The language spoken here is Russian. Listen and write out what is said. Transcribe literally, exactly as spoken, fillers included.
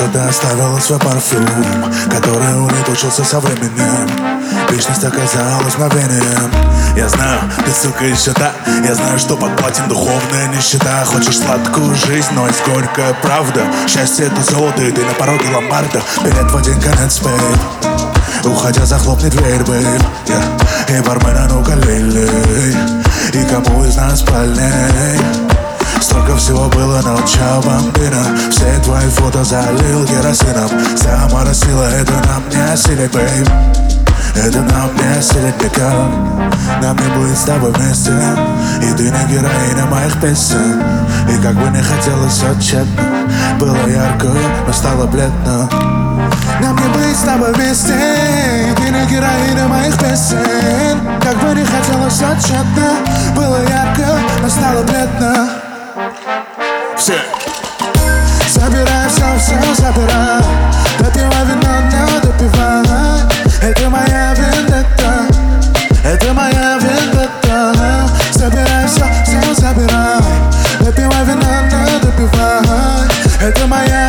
что ты оставила свой парфюм, который улетучился со временем. Вечность оказалась мгновением. Я знаю, ты, сука, еще та. Я знаю, что под платьем духовная нищета. Хочешь сладкую жизнь, но есть горькая правда. Счастье — это золото, и ты на пороге ломбарда. Билет в один конец, бейб. Уходя, захлопни дверь, бейб, yeah. И бармена, ну-ка, лей-лей. И кому из нас больней? Столько всего было, но чао, бомбина. Все твои фото залил керосином. Сама сила, это нам не осилить, бейб. Это нам не осилить никак. Нам не будет с тобой вместе. И ты не героиня моих песен. И как бы не хотелось, все тщетно. Было ярко, но стало бледно. Нам не быть с тобой вместе. И ты не героиня моих песен. Как бы не хотелось, все тщетно. Было ярко, но стало бледно. Все. Забирай все, все забирай. Допивай вино, не допивай. Это моя вендетта. Это моя вендетта. Забирай все, все забирай. Допивай вино, не допивай. Это моя